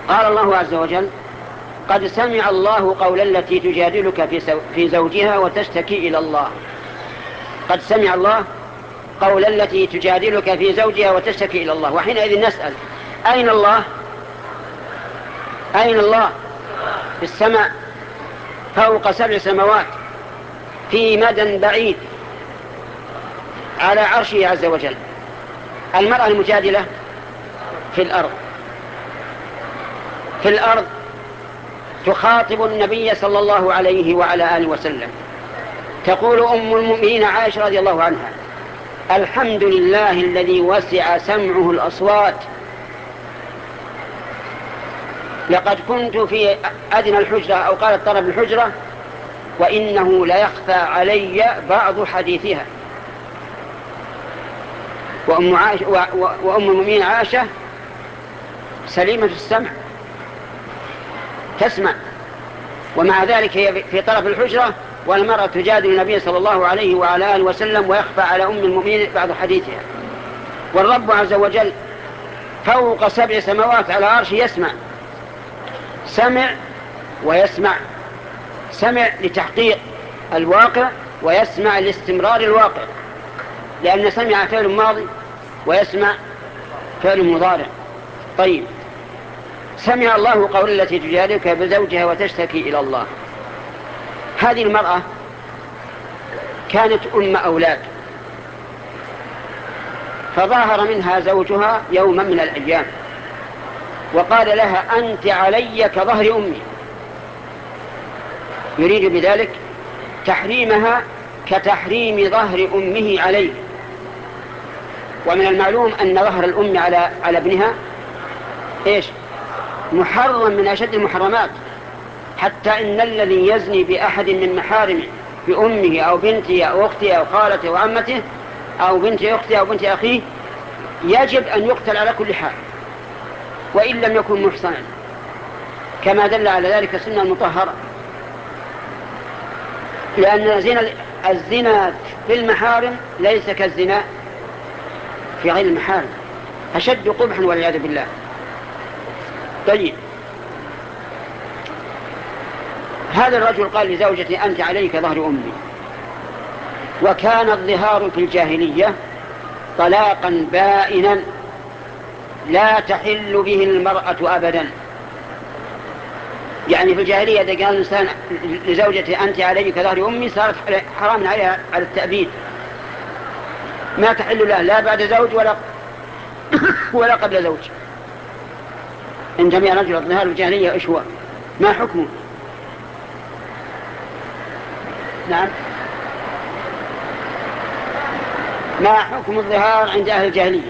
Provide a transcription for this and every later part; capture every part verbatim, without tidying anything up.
قال الله عز وجل: قد سمع الله قول التي تجادلك في, في زوجها وتشتكي إلى الله. قد سمع الله قول التي تجادلك في زوجها وتشتكي إلى الله. وحينئذ نسأل: أين الله؟ أين الله؟ في السماء فوق سبع سماوات في مدى بعيد على عرشه عز وجل. المرأة المجادلة في الأرض في الأرض تخاطب النبي صلى الله عليه وعلى آله وسلم، تقول أم المؤمنين عائشة رضي الله عنها: الحمد لله الذي وسع سمعه الأصوات، لقد كنت في أدنى الحجرة أو قالت طرف الحجرة وإنه ليخفى علي بعض حديثها. وأم, عائشة وأم المؤمنين عائشة سليمة السمع، تسمع، ومع ذلك هي في طرف الحجرة والمرأة تجادل النبي صلى الله عليه وعلى آله وسلم ويخفى على أم المؤمنين بعض حديثها. والرب عز وجل فوق سبع سماوات على عرشه يسمع، سمع ويسمع، سمع لتحقيق الواقع ويسمع لاستمرار الواقع، لأن سمع فعل ماضي ويسمع فعل مضارع. طيب، سمع الله قول التي تجادلك بزوجها وتشتكي إلى الله. هذه المرأة كانت أم أولاد، فظاهر منها زوجها يوما من الأيام وقال لها: أنت علي كظهر أمي، يريد بذلك تحريمها كتحريم ظهر أمه عليه. ومن المعلوم أن ظهر الأم على على ابنها إيش؟ محرم من أشد المحرمات، حتى إن الذي يزني بأحد من محارمه بأمه أو بنته أو أخته أو خالته أو عمته أو بنت أخته أو بنت أخيه يجب أن يقتل على كل حال وإن لم يكن محصنا، كما دل على ذلك السنة المطهرة. لأن الزنا في المحارم ليس كالزنا في غير المحارم، أشد قبحا والعياذ بالله. طيب، هذا الرجل قال لزوجتي: أنت عليك ظهر أمي. وكان الظهار في الجاهلية طلاقا بائنا لا تحل به المرأة أبدا. يعني في الجاهلية إذا قال الإنسان لزوجته: أنت عليك ظهر أمي، صارت حرام عليها على التأبيد، ما تحل له لا بعد زوج ولا ولا قبل زوج. إن جميع رجل الظهار في الجاهلية إيش هو؟ ما حكمه؟ نعم، ما حكم الظهار عند أهل الجاهلية؟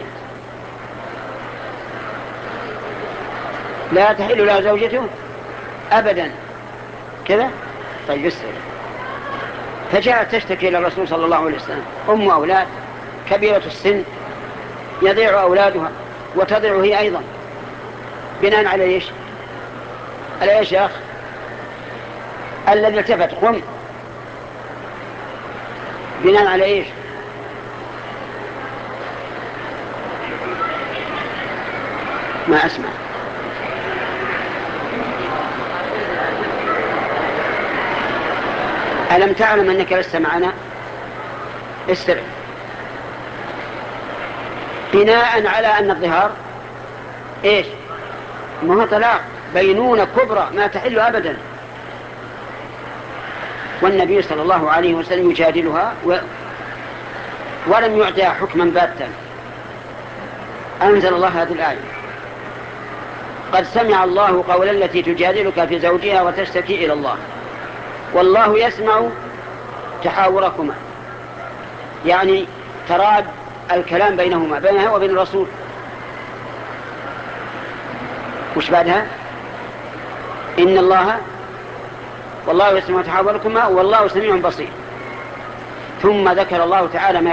لا تحل له زوجته أبدا كذا. طيب، يسر. فجاءت تشتكي إلى الرسول صلى الله عليه وسلم، أم أولاد كبيرة السن يضيع أولادها وتضيع هي أيضا، بناء على إيش؟ على إيش يا أخ؟ الذي التفت قم، بناء على إيش؟ ما أسمع. ألم تعلم أنك لست معنا؟ استرع. بناء على أن الظهار إيش؟ ما هو طلاق، بينونة كبرى ما تحل أبدا. والنبي صلى الله عليه وسلم يجادلها و... ولم يعطيها حكما باتا. أنزل الله هذه الآية: قد سمع الله قول التي تجادلك في زوجها وتشتكي إلى الله والله يسمع تحاوركما، يعني تراد الكلام بينهما، بينها وبين الرسول. وش بعدها؟ إن الله والله يسمع تحاوركما والله سميع بصير. ثم ذكر الله تعالى ما